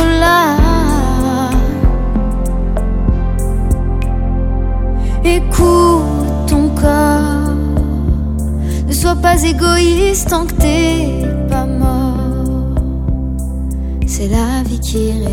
là. Écoute ton corps, ne sois pas égoïste tant que t'es pas mort. C'est la vie qui reste.